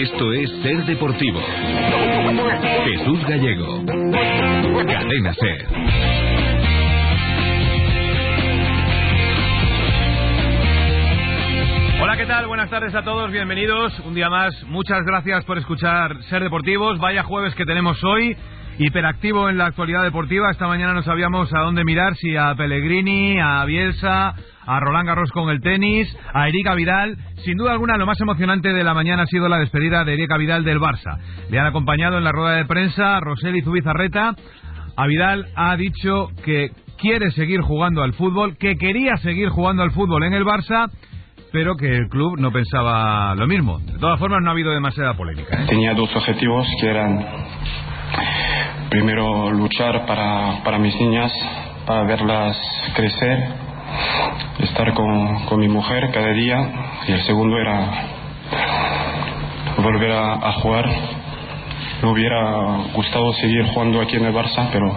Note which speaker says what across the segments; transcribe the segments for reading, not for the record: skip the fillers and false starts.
Speaker 1: Esto es Ser Deportivo. Jesús Gallego. Cadena Ser.
Speaker 2: Hola, ¿qué tal? Buenas tardes a todos, bienvenidos un día más. Muchas gracias por escuchar Ser Deportivos. Vaya jueves que tenemos hoy, hiperactivo en la actualidad deportiva. Esta mañana no sabíamos a dónde mirar, si a Pellegrini, a Bielsa, a Roland Garros con el tenis, a Erika Vidal. Sin duda alguna, lo más emocionante de la mañana ha sido la despedida de Erika Vidal del Barça. Le han acompañado en la rueda de prensa Roseli Zubizarreta. A Vidal ha dicho que quiere seguir jugando al fútbol, que quería seguir jugando al fútbol en el Barça, pero que el club no pensaba lo mismo. De todas formas, no ha habido demasiada polémica, ¿eh?
Speaker 3: Tenía dos objetivos, que eran primero luchar para mis niñas, para verlas crecer, estar con mi mujer cada día, y el segundo era volver a jugar. Me hubiera gustado seguir jugando aquí en el Barça, pero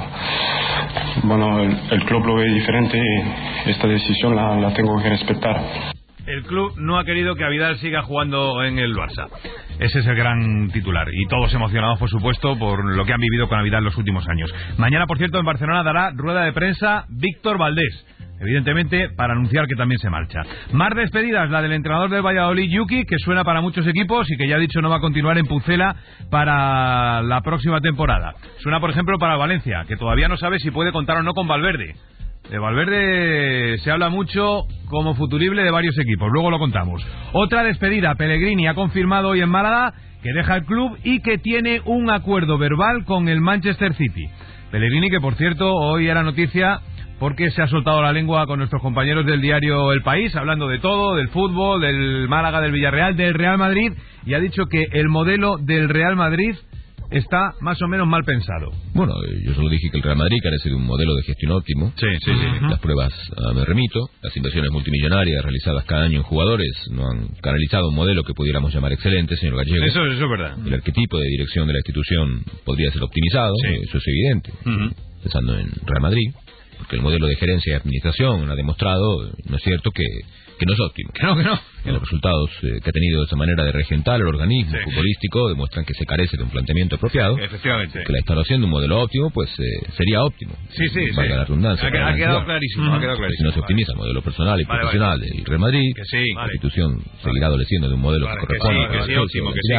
Speaker 3: bueno, el club lo ve diferente y esta decisión la tengo que respetar.
Speaker 2: El club no ha querido que Vidal siga jugando en el Barça. Ese es el gran titular. Y todos emocionados, por supuesto, por lo que han vivido con Vidal los últimos años. Mañana, por cierto, en Barcelona dará rueda de prensa Víctor Valdés, evidentemente para anunciar que también se marcha. Más despedidas, la del entrenador del Valladolid, Yuki, que suena para muchos equipos y que ya ha dicho no va a continuar en Pucela para la próxima temporada. Suena, por ejemplo, para Valencia, que todavía no sabe si puede contar o no con Valverde. De Valverde se habla mucho como futurible de varios equipos, luego lo contamos. Otra despedida, Pellegrini ha confirmado hoy en Málaga que deja el club y que tiene un acuerdo verbal con el Manchester City. Pellegrini, que por cierto hoy era noticia porque se ha soltado la lengua con nuestros compañeros del diario El País, hablando de todo, del fútbol, del Málaga, del Villarreal, del Real Madrid, y ha dicho que el modelo del Real Madrid está más o menos mal pensado.
Speaker 4: Bueno, yo solo dije que el Real Madrid carece de un modelo de gestión óptimo.
Speaker 2: Sí.
Speaker 4: Las pruebas me remito. Las inversiones multimillonarias realizadas cada año en jugadores no han canalizado un modelo que pudiéramos llamar excelente, señor Gallego.
Speaker 2: Eso es verdad.
Speaker 4: El arquetipo de dirección de la institución podría ser optimizado, eso es evidente. Pensando en Real Madrid, porque el modelo de gerencia y administración ha demostrado, ¿no es cierto?, que no es óptimo.
Speaker 2: Que no.
Speaker 4: Los resultados que ha tenido esa manera de regentar el organismo futbolístico demuestran que se carece de un planteamiento apropiado.
Speaker 2: Efectivamente.
Speaker 4: Que la instalación de un modelo óptimo, pues sería óptimo.
Speaker 2: Sí.
Speaker 4: La redundancia.
Speaker 2: Ha quedado clarísimo.
Speaker 4: Si no se optimiza el modelo personal y profesional del Real Madrid, la institución seguirá adoleciendo de un modelo que corresponde.
Speaker 2: Que sí, óptimo, que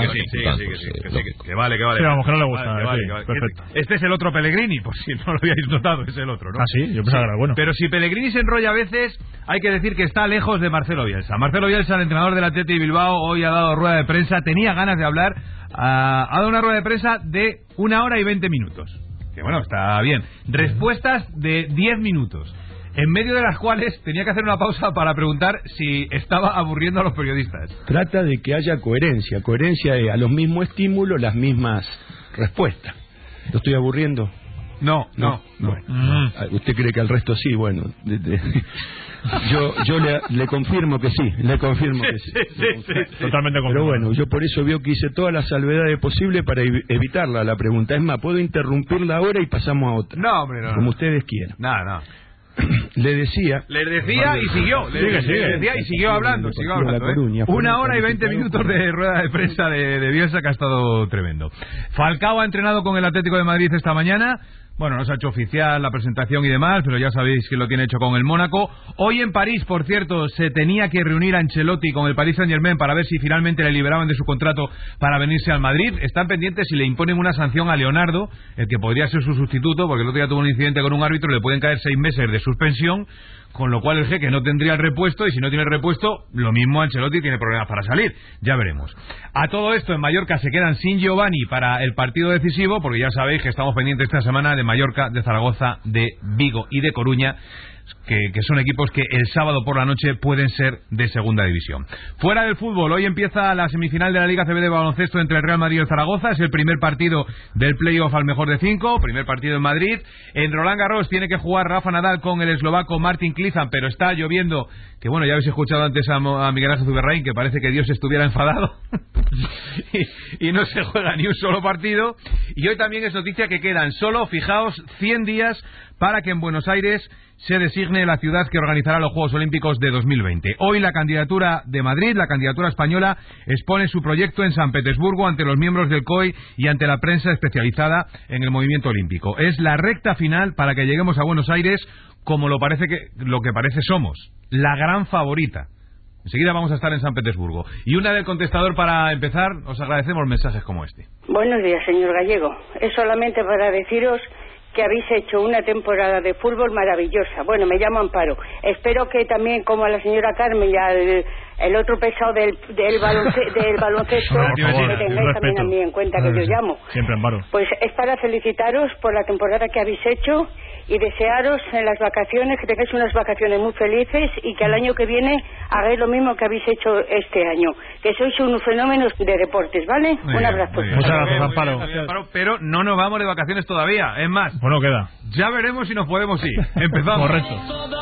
Speaker 2: sí. Que vale.
Speaker 5: Sí, vamos, que no le gusta.
Speaker 2: Vale.
Speaker 5: Perfecto.
Speaker 2: Este es el otro Pellegrini, por si no lo habíais notado, es el otro, ¿no?
Speaker 5: Ah, sí, yo pensaba que era bueno.
Speaker 2: Pero si Pellegrini se enrolla a veces, hay que decir que está lejos de Marcelo Bielsa. Marcelo Bielsa, el entrenador del Athletic Bilbao, hoy ha dado rueda de prensa, tenía ganas de hablar, ha dado una rueda de prensa de 1 hora y 20 minutos. Que bueno, está bien. Respuestas de 10 minutos, en medio de las cuales tenía que hacer una pausa para preguntar si estaba aburriendo a los periodistas.
Speaker 6: Trata de que haya coherencia a los mismos estímulos, las mismas respuestas. ¿Lo estoy aburriendo?
Speaker 2: No.
Speaker 6: Bueno, ¿usted cree que al resto sí? Bueno, yo le confirmo que sí,
Speaker 2: Sí.
Speaker 5: Totalmente confirmado.
Speaker 6: Pero bueno, yo por eso veo que hice todas las salvedades posibles para evitarla la pregunta. Es más, puedo interrumpirla ahora y pasamos a otra.
Speaker 2: No, hombre, no.
Speaker 6: Como ustedes quieran.
Speaker 2: No.
Speaker 6: Le decía
Speaker 2: y siguió. Le decía y siguió hablando.
Speaker 6: Coruña,
Speaker 2: 1 hora y 20 minutos de rueda de prensa de Bielsa, que ha estado tremendo. Falcao ha entrenado con el Atlético de Madrid esta mañana. Bueno, no se ha hecho oficial la presentación y demás, pero ya sabéis que lo tiene hecho con el Mónaco. Hoy en París, por cierto, se tenía que reunir a Ancelotti con el Paris Saint-Germain para ver si finalmente le liberaban de su contrato para venirse al Madrid. Están pendientes si le imponen una sanción a Leonardo, el que podría ser su sustituto, porque el otro día tuvo un incidente con un árbitro, le pueden caer 6 meses de suspensión, con lo cual el jeque no tendría el repuesto, y si no tiene el repuesto, lo mismo Ancelotti tiene problemas para salir. Ya veremos. A todo esto, en Mallorca se quedan sin Giovanni para el partido decisivo, porque ya sabéis que estamos pendientes esta semana de Mallorca, de Zaragoza, de Vigo y de Coruña, que son equipos que el sábado por la noche pueden ser de segunda división. Fuera del fútbol, hoy empieza la semifinal de la Liga CB de baloncesto entre el Real Madrid y el Zaragoza. Es el primer partido del playoff al mejor de 5, primer partido en Madrid. En Roland Garros tiene que jugar Rafa Nadal con el eslovaco Martin Klizan, pero está lloviendo, que bueno, ya habéis escuchado antes a Miguel Ángel Zuberraín, que parece que Dios estuviera enfadado. y no se juega ni un solo partido. Y hoy también es noticia que quedan solo, fijaos, 100 días para que en Buenos Aires se designe la ciudad que organizará los Juegos Olímpicos de 2020. Hoy la candidatura de Madrid, la candidatura española, expone su proyecto en San Petersburgo ante los miembros del COI y ante la prensa especializada en el movimiento olímpico. Es la recta final para que lleguemos a Buenos Aires como lo que parece somos, la gran favorita. Enseguida vamos a estar en San Petersburgo. Y una del contestador para empezar, os agradecemos mensajes como este.
Speaker 7: Buenos días, señor Gallego. Es solamente para deciros que habéis hecho una temporada de fútbol maravillosa. Bueno, me llamo Amparo. Espero que también, como a la señora Carmen y el otro pesado del baloncesto, me tengáis también a mí en cuenta que yo llamo.
Speaker 5: Siempre, Amparo.
Speaker 7: Pues es para felicitaros por la temporada que habéis hecho y desearos en las vacaciones, que tengáis unas vacaciones muy felices y que al año que viene hagáis lo mismo que habéis hecho este año. Que sois unos fenómenos de deportes, ¿vale? Un abrazo.
Speaker 5: Muchas gracias, Amparo.
Speaker 2: Pero no nos vamos de vacaciones todavía. Es más,
Speaker 5: bueno, queda.
Speaker 2: Ya veremos si nos podemos ir. Empezamos.
Speaker 5: Correcto.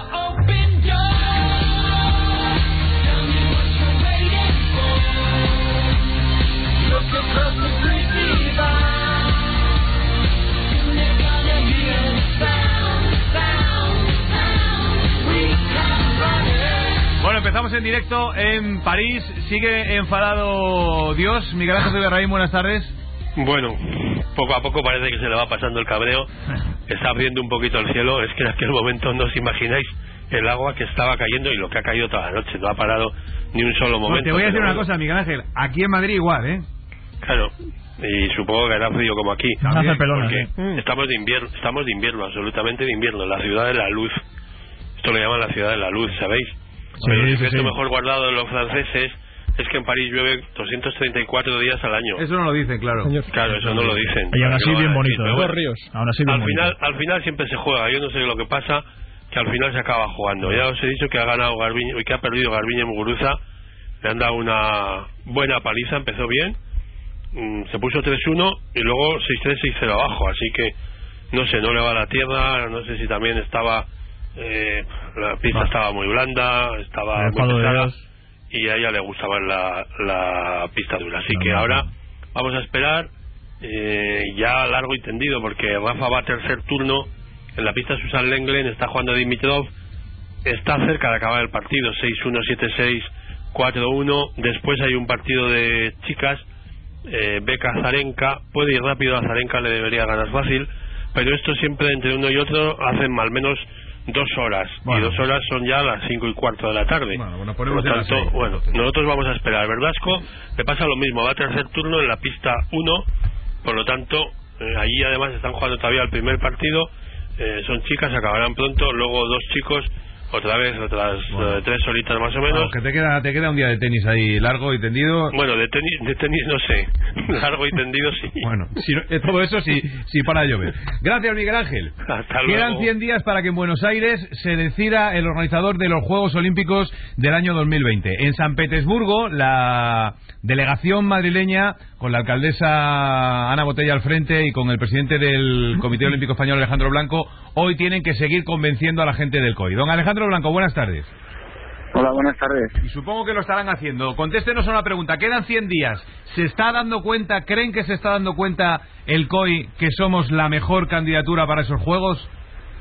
Speaker 2: Bueno, empezamos en directo en París. Sigue enfadado Dios. Miguel Ángel de Raín, buenas tardes.
Speaker 8: Bueno, poco a poco parece que se le va pasando el cabreo. Está abriendo un poquito el cielo. Es que en aquel momento no os imagináis el agua que estaba cayendo y lo que ha caído toda la noche. No ha parado ni un solo momento.
Speaker 2: Te voy a decir una cosa, Miguel Ángel. Aquí en Madrid igual, ¿eh?
Speaker 8: Claro. Y supongo que hará frío como aquí. Estamos de invierno, absolutamente de invierno. La ciudad de la luz. Esto lo llaman la ciudad de la luz, ¿sabéis? Pero el secreto mejor guardado de los franceses es que en París llueve 234 días al año.
Speaker 2: Eso no lo dicen, claro.
Speaker 8: Claro, eso no lo dicen.
Speaker 5: Y aún así bien bonito, ¿eh?
Speaker 8: Bueno,
Speaker 5: Ríos. Aún así bien bonito.
Speaker 8: Al final siempre se juega. Yo no sé lo que pasa, que al final se acaba jugando. Ya os he dicho que ha ganado Garbiñe, que ha perdido Garbiñe Muguruza. Le han dado una buena paliza, empezó bien. Se puso 3-1 y luego 6-3, 6-0 abajo. Así que, no sé, no le va a la tierra. No sé si también estaba... la pista estaba muy blanda, estaba muy pesada y a ella le gustaba la pista dura, así que ahora vamos a esperar ya largo y tendido, porque Rafa va a tercer turno en la pista. Susan Lenglen está jugando a Dimitrov, está cerca de acabar el partido, 6-1, 7-6, 4-1. Después hay un partido de chicas, Beka Azarenka, puede ir rápido, a Azarenka le debería ganar fácil, pero esto siempre entre uno y otro hacen al menos 2 horas, y 2 horas son ya las 5:15 de la tarde. Por lo tanto, nosotros vamos a esperar. Verdasco le pasa lo mismo, va a tercer turno en la pista 1, por lo tanto, allí además están jugando todavía el primer partido, son chicas, acabarán pronto, luego 2 chicos, otra vez, otras 3 horitas más o menos.
Speaker 2: Que te queda un día de tenis ahí, largo y tendido.
Speaker 8: Bueno, de tenis no sé, largo y tendido sí.
Speaker 2: Bueno, todo eso sí para llover. Gracias, Miguel Ángel.
Speaker 8: Hasta luego.
Speaker 2: Quedan 100 días para que en Buenos Aires se decida el organizador de los Juegos Olímpicos del año 2020. En San Petersburgo, la delegación madrileña, con la alcaldesa Ana Botella al frente y con el presidente del Comité Olímpico Español, Alejandro Blanco, hoy tienen que seguir convenciendo a la gente del COI. Don Alejandro Blanco, buenas tardes.
Speaker 9: Hola, buenas tardes.
Speaker 2: Y supongo que lo estarán haciendo. Contéstenos a una pregunta. Quedan 100 días. ¿Se está dando cuenta, creen que se está dando cuenta el COI que somos la mejor candidatura para esos Juegos?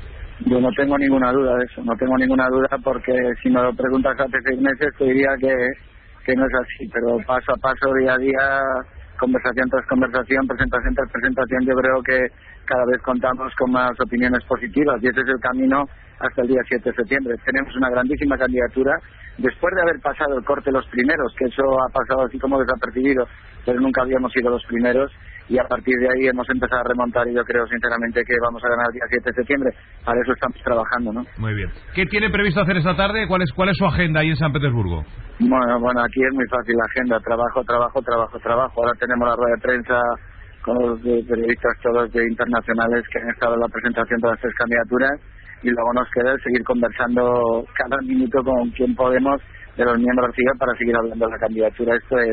Speaker 9: Yo no tengo ninguna duda de eso. No tengo ninguna duda, porque si me lo preguntas hace 6 meses te diría que no es así. Pero paso a paso, día a día, conversación tras conversación, presentación tras presentación, yo creo que cada vez contamos con más opiniones positivas, y ese es el camino hasta el día 7 de septiembre. Tenemos una grandísima candidatura, después de haber pasado el corte los primeros, que eso ha pasado así como desapercibido, pero nunca habíamos sido los primeros, y a partir de ahí hemos empezado a remontar, y yo creo sinceramente que vamos a ganar el día 7 de septiembre. Para eso estamos trabajando, ¿no?
Speaker 2: Muy bien. ¿Qué tiene previsto hacer esta tarde? ¿Cuál es su agenda ahí en San Petersburgo?
Speaker 9: Bueno, aquí es muy fácil la agenda, trabajo. Ahora tenemos la rueda de prensa con los periodistas todos internacionales que han estado en la presentación de las 3 candidaturas, y luego nos queda el seguir conversando cada minuto con quien podemos de los miembros CIO para seguir hablando de la candidatura.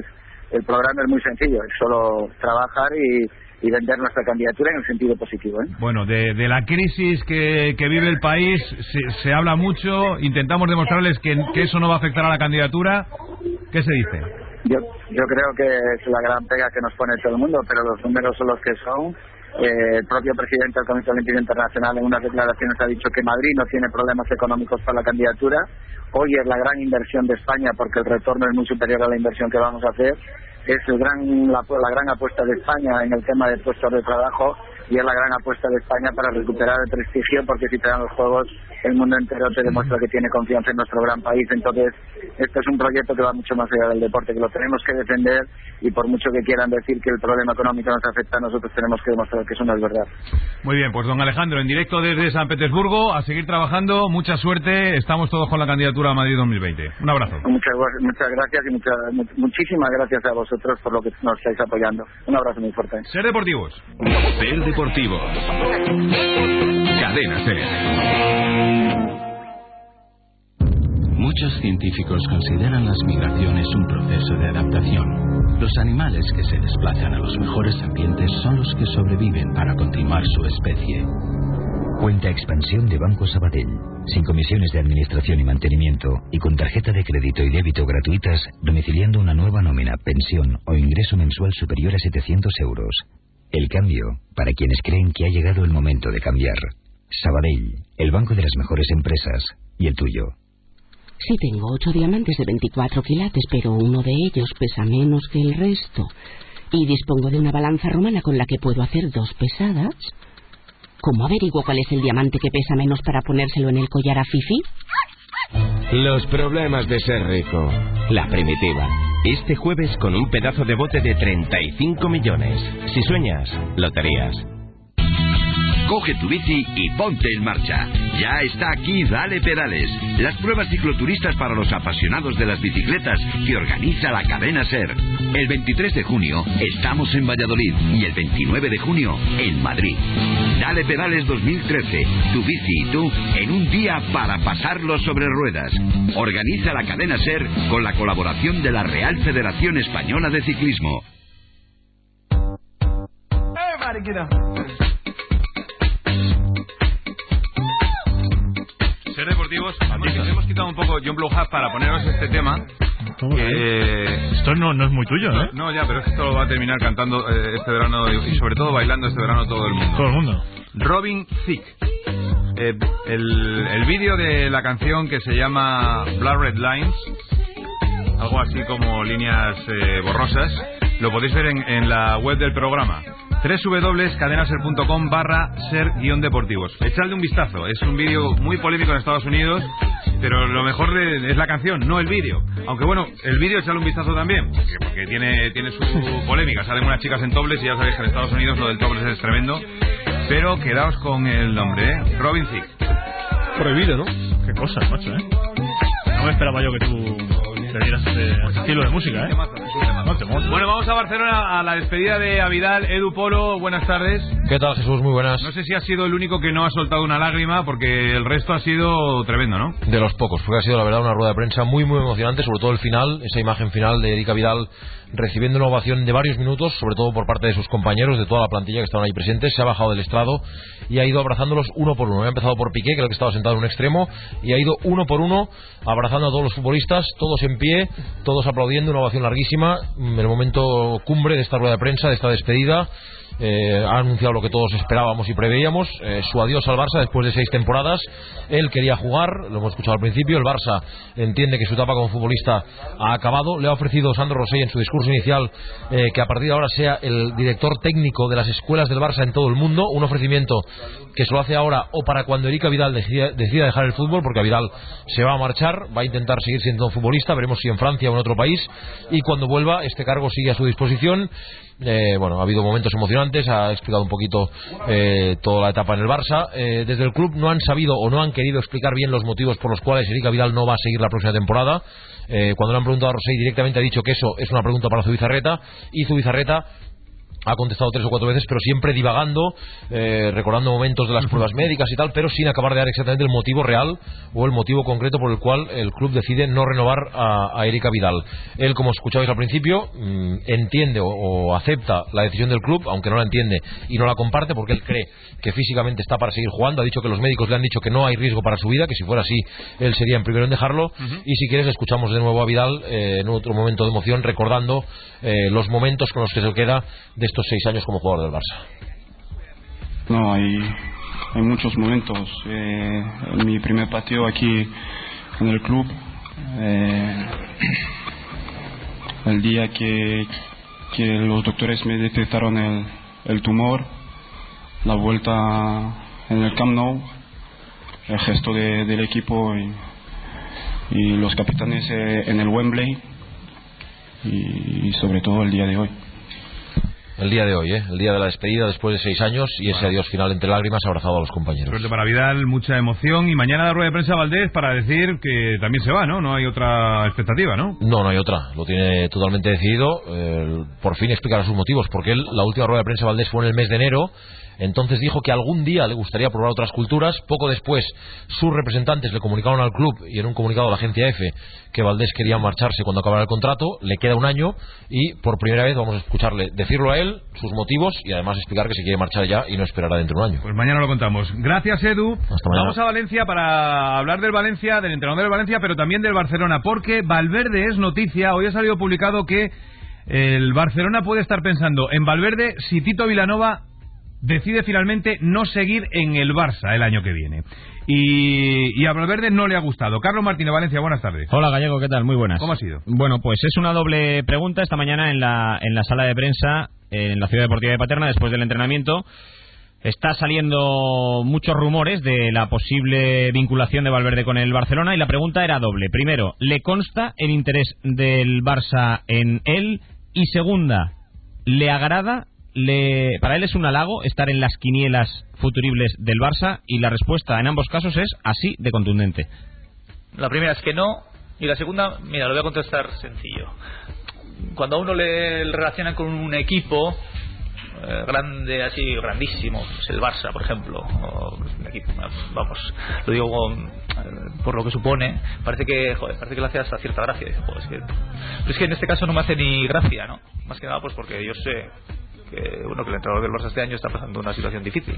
Speaker 9: El programa es muy sencillo, es solo trabajar y vender nuestra candidatura en el sentido positivo, ¿eh?
Speaker 2: Bueno, de la crisis que vive el país se habla mucho, intentamos demostrarles que eso no va a afectar a la candidatura. ¿Qué se dice?
Speaker 9: Yo creo que es la gran pega que nos pone todo el mundo, pero los números son los que son. El propio presidente del Comité Olímpico Internacional en unas declaraciones ha dicho que Madrid no tiene problemas económicos para la candidatura. Hoy es la gran inversión de España porque el retorno es muy superior a la inversión que vamos a hacer. Es la gran apuesta de España en el tema de puestos de trabajo y es la gran apuesta de España para recuperar el prestigio, porque si te dan los Juegos el mundo entero te demuestra que tiene confianza en nuestro gran país. Entonces este es un proyecto que va mucho más allá del deporte, que lo tenemos que defender, y por mucho que quieran decir que el problema económico nos afecta, nosotros tenemos que demostrar que eso no es verdad.
Speaker 2: Muy bien, pues don Alejandro, en directo desde San Petersburgo, a seguir trabajando, mucha suerte, estamos todos con la candidatura a Madrid 2020. Un abrazo.
Speaker 9: Muchas gracias y muchísimas gracias a vosotros por lo que nos estáis apoyando. Un abrazo muy fuerte.
Speaker 2: Ser Deportivos.
Speaker 1: Ser Deportivos. Cadena Ser.
Speaker 10: Muchos científicos consideran las migraciones un proceso de adaptación. Los animales que se desplazan a los mejores ambientes son los que sobreviven para continuar su especie.
Speaker 11: Cuenta expansión de Banco Sabadell, sin comisiones de administración y mantenimiento, y con tarjeta de crédito y débito gratuitas, domiciliando una nueva nómina, pensión o ingreso mensual superior a 700 euros. El cambio, para quienes creen que ha llegado el momento de cambiar. Sabadell, el banco de las mejores empresas, y el tuyo.
Speaker 12: Sí, tengo 8 diamantes de 24 quilates, pero uno de ellos pesa menos que el resto. Y dispongo de una balanza romana con la que puedo hacer 2 pesadas. ¿Cómo averiguo cuál es el diamante que pesa menos para ponérselo en el collar a Fifi?
Speaker 13: Los problemas de ser rico. La Primitiva. Este jueves con un pedazo de bote de 35 millones. Si sueñas, loterías.
Speaker 14: Coge tu bici y ponte en marcha. Ya está aquí Dale Pedales, las pruebas cicloturistas para los apasionados de las bicicletas que organiza la cadena SER. El 23 de junio estamos en Valladolid y el 29 de junio en Madrid. Dale Pedales 2013, tu bici y tú en un día para pasarlo sobre ruedas. Organiza la cadena SER con la colaboración de la Real Federación Española de Ciclismo.
Speaker 2: Ser Deportivos, nos hemos quitado un poco John Blue Hub para poneros este tema.
Speaker 5: Esto no es muy tuyo, ¿eh?
Speaker 2: No, ya, pero esto lo va a terminar cantando este verano y sobre todo bailando este verano todo el mundo.
Speaker 5: Todo el mundo.
Speaker 2: Robin Thicke. El vídeo de la canción que se llama Blurred Lines, algo así como líneas borrosas, lo podéis ver en la web del programa, www.cadenaser.com/ser-deportivos. Echadle un vistazo, es un vídeo muy polémico en Estados Unidos, pero lo mejor es la canción, no el vídeo. Aunque bueno, el vídeo echadle un vistazo también, porque tiene su polémica. Salen unas chicas en topless y ya sabéis que en Estados Unidos lo del topless es tremendo. Pero quedaos con el nombre, Robin Thicke.
Speaker 5: Prohibido, ¿no? Qué cosa, macho, ¿eh? No me esperaba yo que tú te dieras ese estilo de música, ¿eh?
Speaker 2: Bueno, vamos a Barcelona a la despedida de Avidal. Edu Polo, buenas tardes.
Speaker 15: ¿Qué tal, Jesús? Muy buenas.
Speaker 2: No sé si has sido el único que no ha soltado una lágrima, porque el resto ha sido tremendo, ¿no?
Speaker 15: De los pocos, porque ha sido la verdad una rueda de prensa muy emocionante, sobre todo el final, esa imagen final de Eric Avidal recibiendo una ovación de varios minutos, sobre todo por parte de sus compañeros, de toda la plantilla que estaban ahí presentes. Se ha bajado del estrado y ha ido abrazándolos uno por uno. Ha empezado por Piqué, que era el que estaba sentado en un extremo, y ha ido uno por uno abrazando a todos los futbolistas, todos en pie, todos aplaudiendo, una ovación larguísima. El momento cumbre de esta rueda de prensa, de esta despedida. Ha anunciado lo que todos esperábamos y preveíamos, su adiós al Barça después de 6 temporadas. Él quería jugar, lo hemos escuchado al principio. El Barça entiende que su etapa como futbolista ha acabado. Le ha ofrecido Sandro Rosell en su discurso inicial que a partir de ahora sea el director técnico de las escuelas del Barça en todo el mundo, un ofrecimiento que se lo hace ahora o para cuando Eric Avidal decida dejar el fútbol, porque Avidal se va a marchar, va a intentar seguir siendo futbolista, veremos si en Francia o en otro país, y cuando vuelva este cargo sigue a su disposición. Bueno, ha habido momentos emocionantes, ha explicado un poquito toda la etapa en el Barça. Desde el club no han sabido o no han querido explicar bien los motivos por los cuales Eric Avidal no va a seguir la próxima temporada. Cuando le han preguntado a Rosell, directamente ha dicho que eso es una pregunta para Zubizarreta, y Zubizarreta ha contestado 3 o 4 veces, pero siempre divagando, recordando momentos de las pruebas médicas y tal, pero sin acabar de dar exactamente el motivo real o el motivo concreto por el cual el club decide no renovar a Erika Vidal. Él, como escuchabais al principio, entiende o acepta la decisión del club, aunque no la entiende y no la comparte, porque él cree que físicamente está para seguir jugando. Ha dicho que los médicos le han dicho que no hay riesgo para su vida, que si fuera así él sería el primero en dejarlo. Y si quieres, escuchamos de nuevo a Vidal en otro momento de emoción, recordando los momentos con los que se queda de estos 6 años como jugador del Barça.
Speaker 3: No, hay muchos momentos. En mi primer partido aquí en el club, el día que los doctores me detectaron el tumor, la vuelta en el Camp Nou, el gesto del equipo y los capitanes en el Wembley, y sobre todo el día de hoy.
Speaker 15: El día de hoy, el día de la despedida después de 6 años y ese adiós final entre lágrimas, abrazado a los compañeros.
Speaker 2: Suerte para Vidal, mucha emoción, y mañana la rueda de prensa Valdés para decir que también se va, ¿no? No hay otra expectativa, ¿no?
Speaker 15: No hay otra, lo tiene totalmente decidido. Por fin explicará sus motivos, porque él, la última rueda de prensa Valdés fue en el mes de enero. Entonces dijo que algún día le gustaría probar otras culturas. Poco después sus representantes le comunicaron al club, y en un comunicado a la agencia EFE, que Valdés quería marcharse cuando acabara el contrato. Le queda 1 año y por primera vez vamos a escucharle decirlo a él, sus motivos, y además explicar que se quiere marchar ya y no esperará dentro de 1 año.
Speaker 2: Pues mañana lo contamos. Gracias, Edu.
Speaker 15: Hasta mañana.
Speaker 2: Vamos a Valencia para hablar del Valencia, del entrenador del Valencia, pero también del Barcelona, porque Valverde es noticia. Hoy ha salido publicado que el Barcelona puede estar pensando en Valverde si Tito Vilanova decide finalmente no seguir en el Barça el año que viene. Y a Valverde no le ha gustado. Carlos Martínez, Valencia, buenas tardes.
Speaker 16: Hola, Gallego, ¿qué tal? Muy buenas.
Speaker 2: ¿Cómo ha sido?
Speaker 16: Bueno, pues es una doble pregunta. Esta mañana en la sala de prensa en la Ciudad Deportiva de Paterna, después del entrenamiento, está saliendo muchos rumores de la posible vinculación de Valverde con el Barcelona, y la pregunta era doble. Primero, ¿le consta el interés del Barça en él? Y segunda, ¿le agrada? Para él es un halago estar en las quinielas futuribles del Barça, y la respuesta en ambos casos es así de contundente.
Speaker 17: La primera es que no, y la segunda, mira, lo voy a contestar sencillo. Cuando a uno le relacionan con un equipo grande, así grandísimo, pues el Barça, por ejemplo, o un equipo, vamos, lo digo por lo que supone, parece que le hace hasta cierta gracia. Pero es que en este caso no me hace ni gracia, ¿no? Más que nada pues porque yo sé que el entrenador del Barça este año está pasando una situación difícil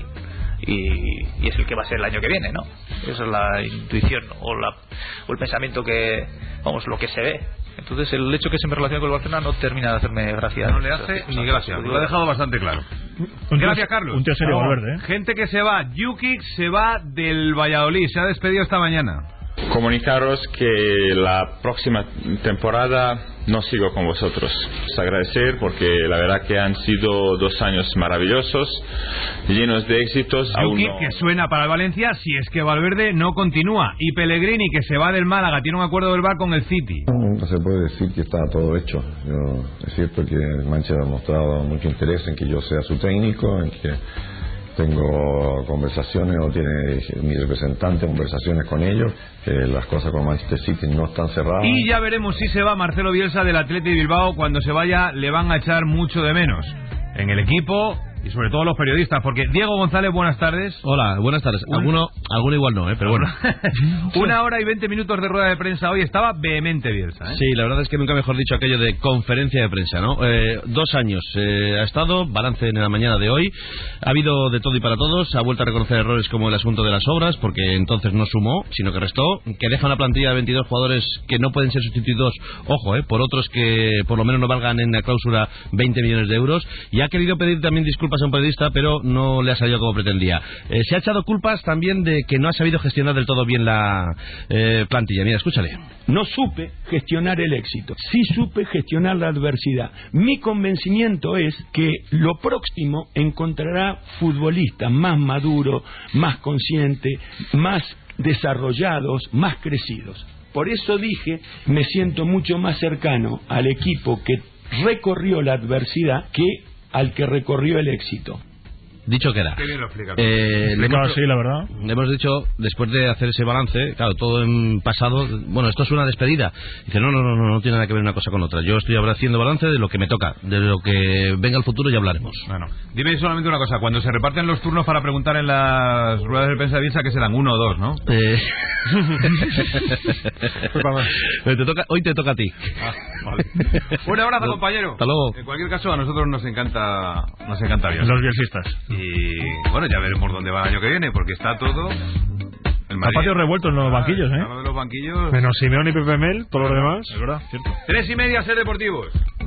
Speaker 17: y es el que va a ser el año que viene, ¿no? Esa es la intuición o el pensamiento que, vamos, lo que se ve. Entonces el hecho que se me relacione con el Barcelona no termina de hacerme gracia.
Speaker 2: No le hace ni gracia, lo ha dejado bastante claro. Gracias, Carlos.
Speaker 5: Un tío serio, Valverde, ¿eh?
Speaker 2: Gente que se va. Jukic se va del Valladolid, se ha despedido esta mañana.
Speaker 18: Comunicaros que la próxima temporada no sigo con vosotros. Os agradecer porque la verdad que han sido 2 años maravillosos, llenos de éxitos.
Speaker 2: Jukic, que suena para el Valencia si es que Valverde no continúa. Y Pellegrini, que se va del Málaga, tiene un acuerdo verbal con el City.
Speaker 19: No se puede decir que está todo hecho. Es cierto que el Manchester ha mostrado mucho interés en que yo sea su técnico, en que tengo conversaciones, o tiene mi representante conversaciones con ellos, que las cosas con Manchester City no están cerradas.
Speaker 2: Y ya veremos si se va Marcelo Bielsa del Athletic Bilbao. Cuando se vaya le van a echar mucho de menos en el equipo y sobre todo los periodistas, porque Diego González, buenas tardes.
Speaker 20: Hola, buenas tardes. Alguno igual no, pero bueno.
Speaker 2: 1 hora y 20 minutos de rueda de prensa hoy. Estaba vehemente Bielsa, ¿eh?
Speaker 20: Sí, la verdad es que nunca mejor dicho aquello de conferencia de prensa, ¿no? 2 años ha estado, balance en la mañana de hoy. Ha habido de todo y para todos. Ha vuelto a reconocer errores como el asunto de las obras, porque entonces no sumó, sino que restó. Que deja una plantilla de 22 jugadores que no pueden ser sustituidos, ojo, por otros que por lo menos no valgan en la cláusula 20 millones de euros. Y ha querido pedir también disculpas a un periodista, pero no le ha salido como pretendía. Se ha echado culpas también de que no ha sabido gestionar del todo bien la plantilla. Mira, escúchale.
Speaker 6: No supe gestionar el éxito, sí supe gestionar la adversidad. Mi convencimiento es que lo próximo encontrará futbolistas más maduros, más conscientes, más desarrollados, más crecidos. Por eso dije, me siento mucho más cercano al equipo que recorrió la adversidad que al que recorrió el éxito.
Speaker 20: Dicho queda.
Speaker 2: Qué bien lo explica.
Speaker 5: Sí, la verdad.
Speaker 20: Le hemos dicho, después de hacer ese balance, claro, todo en pasado, bueno, esto es una despedida. Dice, no tiene nada que ver una cosa con otra. Yo estoy ahora haciendo balance de lo que me toca, de lo que venga al futuro ya hablaremos.
Speaker 2: Bueno, dime solamente una cosa, cuando se reparten los turnos para preguntar en las ruedas de prensa de Bielsa, que serán 1 o 2, ¿no?
Speaker 20: Hoy te toca a ti.
Speaker 2: Vale. Un abrazo, compañero.
Speaker 20: Hasta luego.
Speaker 2: En cualquier caso, a nosotros nos encanta Bielsa.
Speaker 5: Los bielsistas.
Speaker 2: Y bueno, ya veremos dónde va el año que viene, porque está todo...
Speaker 5: A patio revuelto en los banquillos,
Speaker 2: de los banquillos.
Speaker 5: Menos Simeone y Pepe Mel, todo lo demás.
Speaker 2: Es verdad, cierto. 3:30, Ser Deportivos.